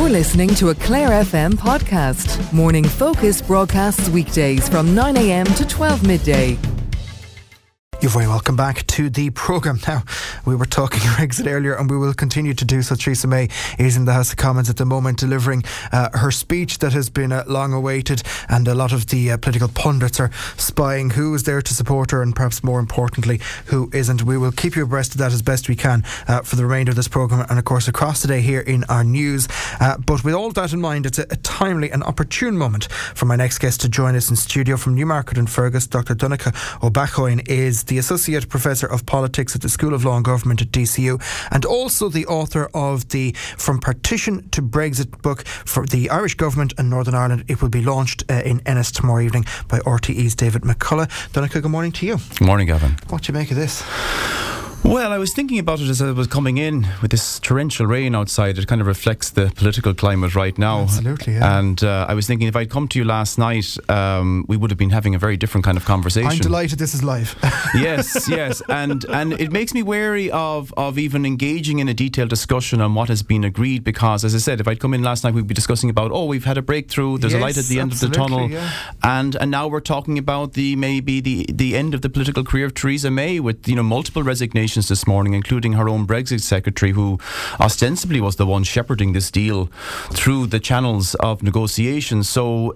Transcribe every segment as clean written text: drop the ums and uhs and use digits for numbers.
You're listening to a Clare FM podcast. Morning Focus broadcasts weekdays from 9 a.m. to 12 midday. You're very welcome back to the programme. Now, we were talking Brexit earlier and we will continue to do so. Theresa May is in the House of Commons at the moment delivering her speech that has been long awaited, and a lot of the political pundits are spying who is there to support her and perhaps more importantly who isn't. We will keep you abreast of that as best we can for the remainder of this programme and of course across the day here in our news. But with all that in mind, it's a timely and opportune moment for my next guest to join us in studio from Newmarket and Fergus. Dr. Donncha O'Bachoin is the Associate Professor of Politics at the School of Law and Government at DCU and also the author of the From Partition to Brexit book for the Irish Government and Northern Ireland. It will be launched in Ennis tomorrow evening by RTE's David McCullough. Donncha, good morning to you. Good morning, Gavin. What do you make of this? Well, I was thinking about it as I was coming in with this torrential rain outside. It kind of reflects the political climate right now. Absolutely, yeah. And I was thinking if I'd come to you last night, we would have been having a very different kind of conversation. I'm delighted this is live. Yes. And it makes me wary of even engaging in a detailed discussion on what has been agreed, because, as I said, if I'd come in last night, we'd be discussing about, we've had a breakthrough, there's a light at the end of the tunnel. Yeah. And now we're talking about maybe the end of the political career of Theresa May with, multiple resignations this morning, including her own Brexit secretary, who ostensibly was the one shepherding this deal through the channels of negotiations. So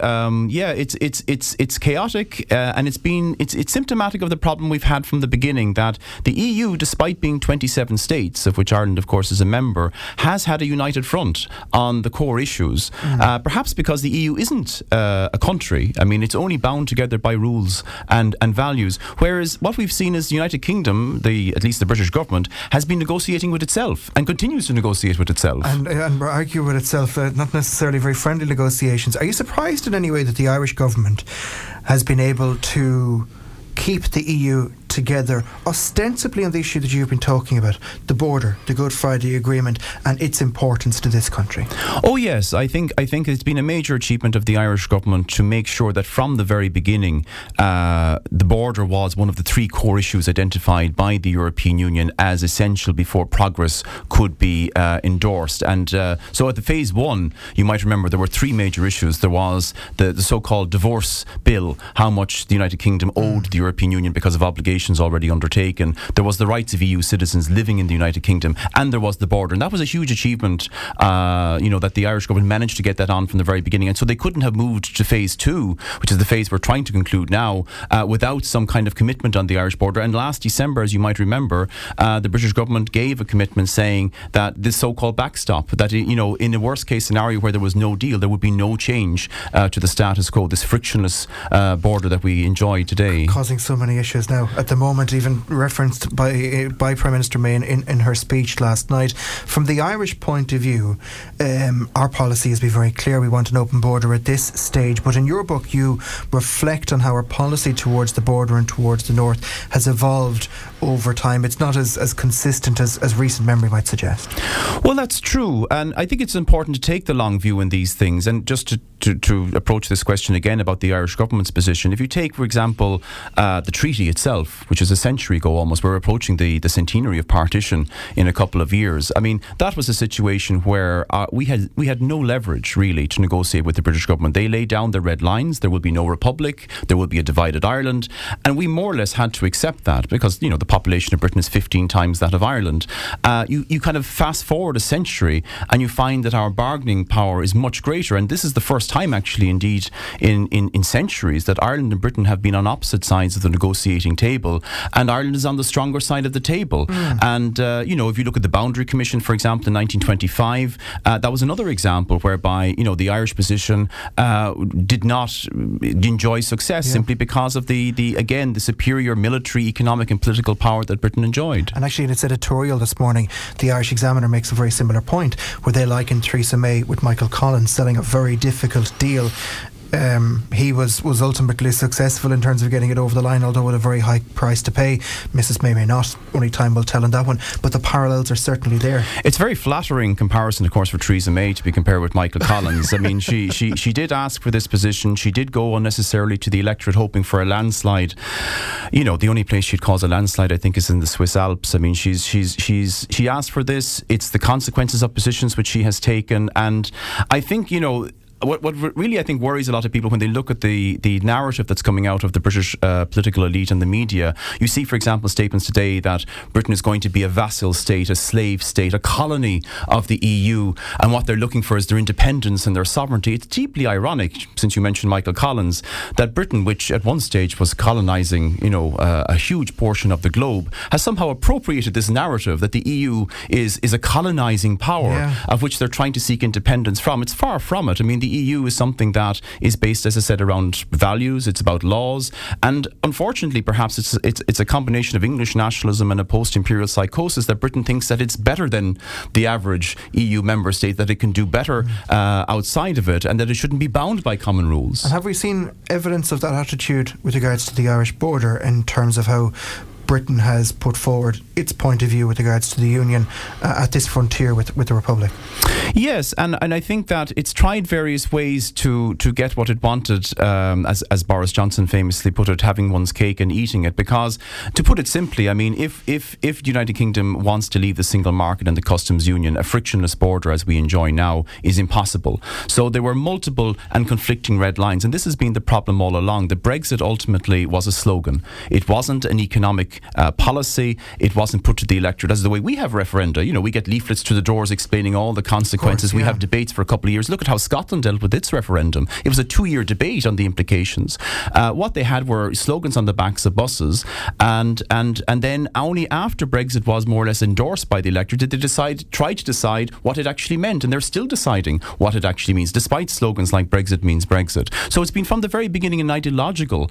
it's chaotic, and it's symptomatic of the problem we've had from the beginning, that the EU, despite being 27 states, of which Ireland of course is a member, has had a united front on the core issues. Perhaps because the EU isn't a country. I mean, it's only bound together by rules and values, whereas what we've seen is the United Kingdom, at least the British government, has been negotiating with itself and continues to negotiate with itself. And argue with itself, not necessarily very friendly negotiations. Are you surprised in any way that the Irish government has been able to keep the EU together, ostensibly on the issue that you've been talking about, the border, the Good Friday Agreement, and its importance to this country? Oh yes, I think it's been a major achievement of the Irish government to make sure that from the very beginning the border was one of the three core issues identified by the European Union as essential before progress could be endorsed. And so at the phase one, you might remember there were three major issues. There was the so-called divorce bill, how much the United Kingdom owed the European Union because of obligations already undertaken. There was the rights of EU citizens living in the United Kingdom, and there was the border. And that was a huge achievement, that the Irish government managed to get that on from the very beginning. And so they couldn't have moved to phase two, which is the phase we're trying to conclude now, without some kind of commitment on the Irish border. And last December, as you might remember, the British government gave a commitment saying that this so-called backstop, that, in a worst case scenario where there was no deal, there would be no change to the status quo, this frictionless border that we enjoy today. Causing so many issues now at the moment, even referenced by Prime Minister May in her speech last night. From the Irish point of view, our policy has been very clear. We want an open border at this stage. But in your book, you reflect on how our policy towards the border and towards the north has evolved over time. It's not as consistent as recent memory might suggest. Well, that's true. And I think it's important to take the long view in these things. And just to approach this question again about the Irish government's position, if you take, for example, the treaty itself, which is a century ago almost, we're approaching the centenary of partition in a couple of years. I mean, that was a situation where we had no leverage really to negotiate with the British government. They laid down the red lines. There will be no republic. There will be a divided Ireland. And we more or less had to accept that because, the population of Britain is 15 times that of Ireland. You kind of fast forward a century and you find that our bargaining power is much greater. And this is the first time actually, indeed, in centuries that Ireland and Britain have been on opposite sides of the negotiating table, and Ireland is on the stronger side of the table. And if you look at the Boundary Commission, for example, in 1925, that was another example whereby the Irish position did not enjoy success simply because of the superior military, economic and political power that Britain enjoyed. And actually in its editorial this morning, the Irish Examiner makes a very similar point where they liken Theresa May with Michael Collins selling a very difficult deal. he was ultimately successful in terms of getting it over the line, although at a very high price to pay. Mrs May not. Only time will tell on that one. But the parallels are certainly there. It's very flattering comparison, of course, for Theresa May to be compared with Michael Collins. I mean, she did ask for this position. She did go unnecessarily to the electorate hoping for a landslide. You know, the only place she'd cause a landslide, I think, is in the Swiss Alps. I mean, she asked for this. It's the consequences of positions which she has taken. And I think, you know, what really I think worries a lot of people when they look at the narrative that's coming out of the British political elite and the media. You see, for example, statements today that Britain is going to be a vassal state, a slave state, a colony of the EU, and what they're looking for is their independence and their sovereignty. It's deeply ironic, since you mentioned Michael Collins, that Britain, which at one stage was colonising, you know, a huge portion of the globe, has somehow appropriated this narrative that the EU is a colonising power of which they're trying to seek independence from. It's far from it. I mean, the EU is something that is based, as I said, around values. It's about laws, and unfortunately, perhaps it's a combination of English nationalism and a post-imperial psychosis that Britain thinks that it's better than the average EU member state, that it can do better outside of it, and that it shouldn't be bound by common rules. And have we seen evidence of that attitude with regards to the Irish border in terms of how Britain has put forward its point of view with regards to the Union at this frontier with the Republic? Yes, and I think that it's tried various ways to get what it wanted, as Boris Johnson famously put it, having one's cake and eating it. Because, to put it simply, I mean, if the United Kingdom wants to leave the single market and the customs union, a frictionless border as we enjoy now is impossible. So there were multiple and conflicting red lines, and this has been the problem all along. The Brexit ultimately was a slogan. It wasn't an economic policy. It wasn't put to the electorate as the way we have referenda. You know, we get leaflets to the doors explaining all the consequences. Of course, we have debates for a couple of years. Look at how Scotland dealt with its referendum. It was a 2-year debate on the implications. What they had were slogans on the backs of buses, and then only after Brexit was more or less endorsed by the electorate did they try to decide what it actually meant, and they're still deciding what it actually means, despite slogans like Brexit means Brexit. So it's been from the very beginning an ideological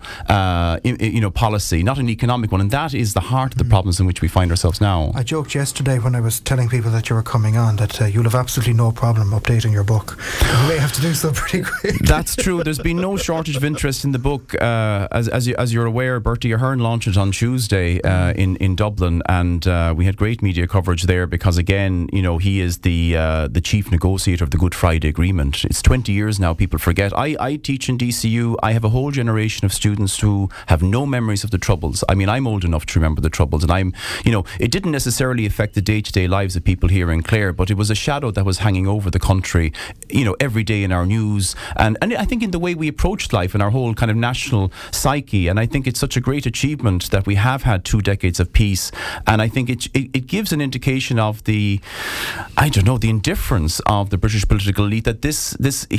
policy, not an economic one, and that is the heart of the problems in which we find ourselves now. I joked yesterday when I was telling people that you were coming on that you'll have absolutely no problem updating your book. You may have to do so pretty quick. That's true. There's been no shortage of interest in the book. As you're aware, Bertie Ahern launched it on Tuesday in Dublin, and we had great media coverage there because, again, you know, he is the chief negotiator of the Good Friday Agreement. It's 20 years now, people forget. I teach in DCU. I have a whole generation of students who have no memories of the Troubles. I mean, I'm old enough to remember the Troubles, and it didn't necessarily affect the day-to-day lives of people here in Clare, but it was a shadow that was hanging over the country, you know, every day in our news, and I think in the way we approached life and our whole kind of national psyche. And I think it's such a great achievement that we have had 2 decades of peace, and I think it gives an indication of the indifference of the British political elite that this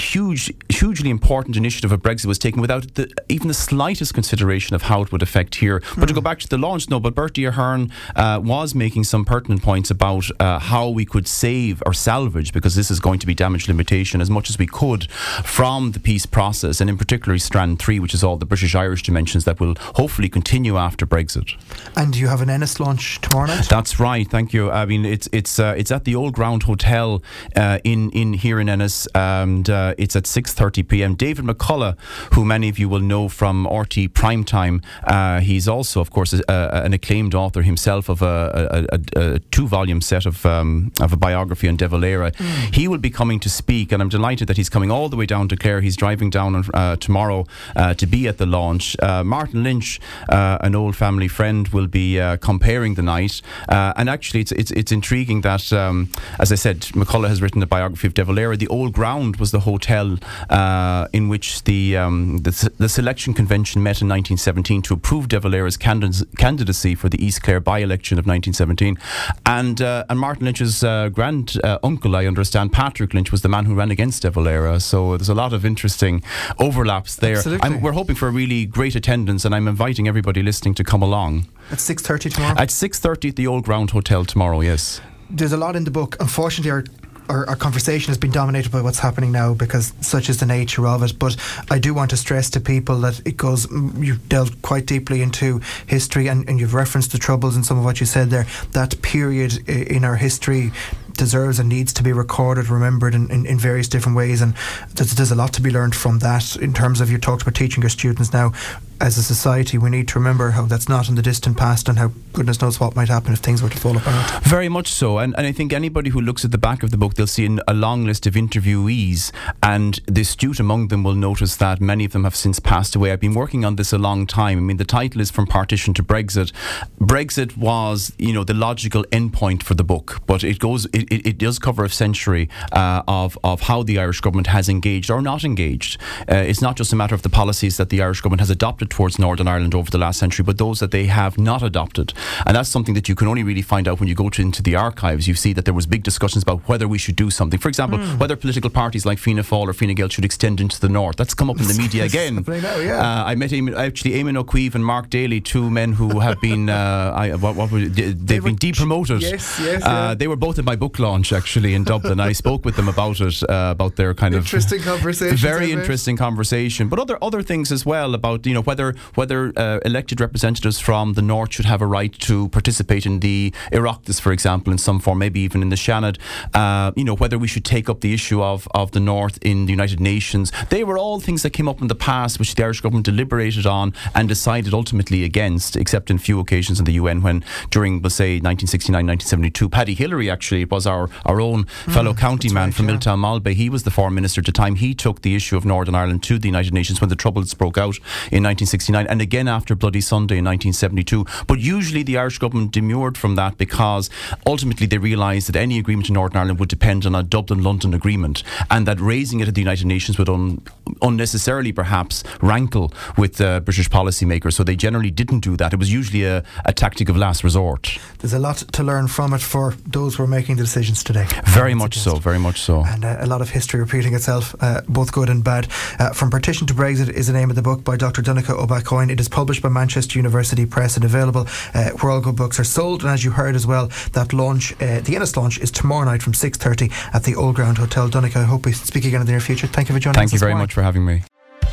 hugely important initiative of Brexit was taken without even the slightest consideration of how it would affect here. But to go back to the launch, but Bertie Ahern was making some pertinent points about how we could save or salvage, because this is going to be damage limitation, as much as we could from the peace process, and in particular Strand 3, which is all the British-Irish dimensions that will hopefully continue after Brexit. And you have an Ennis launch tomorrow night? That's right, thank you. I mean, it's at the Old Ground Hotel in here in Ennis, and it's at 6:30 p.m. David McCullough, who many of you will know from RT Primetime, he's also, of course, an acclaimed author himself of a 2-volume set of a biography on De Valera. He will be coming to speak, and I'm delighted that he's coming all the way down to Clare. He's driving down tomorrow to be at the launch. Martin Lynch, an old family friend, will be comparing the night, and actually it's intriguing that, as I said, McCullough has written a biography of De Valera. The Old Ground was the hotel in which the selection convention met in 1917 to approve De Valera's candidacy for the East Clare by-election of 1917, and Martin Lynch's grand uncle, I understand, Patrick Lynch, was the man who ran against De Valera. So there's a lot of interesting overlaps there. We're hoping for a really great attendance, and I'm inviting everybody listening to come along. At 6:30 tomorrow? At 6:30 at the Old Ground Hotel tomorrow, yes. There's a lot in the book. Unfortunately, our conversation has been dominated by what's happening now, because such is the nature of it. But I do want to stress to people that you've delved quite deeply into history, and you've referenced the Troubles and some of what you said there. That period in our history deserves and needs to be recorded, remembered in various different ways, and there's a lot to be learned from that in terms of, you talked about teaching your students now. As a society, we need to remember how that's not in the distant past, and how goodness knows what might happen if things were to fall apart. Very much so. And I think anybody who looks at the back of the book, they'll see a long list of interviewees, and the astute among them will notice that many of them have since passed away. I've been working on this a long time. I mean, the title is From Partition to Brexit. Brexit was, the logical endpoint for the book, but it does cover a century of how the Irish government has engaged or not engaged. It's not just a matter of the policies that the Irish government has adopted towards Northern Ireland over the last century, but those that they have not adopted. And that's something that you can only really find out when you go into the archives. You see that there was big discussions about whether we should do something. For example, whether political parties like Fianna Fáil or Fine Gael should extend into the north. That's come up in the media again. I met Eamon O'Keefe and Mark Daly, two men who have been they've been depromoted. Yes. They were both at my book launch actually in Dublin. I spoke with them about it, about their kind of interesting conversation. Very interesting conversation, but other things as well about whether elected representatives from the north should have a right to participate in the Oireachtas, for example, in some form, maybe even in the Seanad. Whether we should take up the issue of the north in the United Nations. They were all things that came up in the past, which the Irish government deliberated on and decided ultimately against, except in few occasions in the UN when, during, let's say, 1969, 1972, Paddy Hillary actually was our own fellow county man from Milltown Malbay. He was the foreign minister at the time. He took the issue of Northern Ireland to the United Nations when the Troubles broke out in 1969, and again after Bloody Sunday in 1972. But usually the Irish government demurred from that because ultimately they realised that any agreement in Northern Ireland would depend on a Dublin-London agreement, and that raising it at the United Nations would unnecessarily perhaps rankle with British policymakers. So they generally didn't do that. It was usually a tactic of last resort. There's a lot to learn from it for those who are making the decisions today. Very much so. And a lot of history repeating itself, both good and bad. From Partition to Brexit is the name of the book by Dr. Donncha O'Bacoin. It is published by Manchester University Press and available where all good books are sold. And as you heard as well, that launch, the Ennis launch, is tomorrow night from 6:30 at the Old Ground Hotel. Donncha, I hope we speak again in the near future. Thank you for joining us. Thank you very much for having me.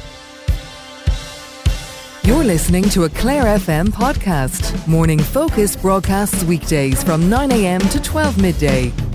You're listening to a Clare FM podcast. Morning Focus broadcasts weekdays from 9 a.m. to 12 midday.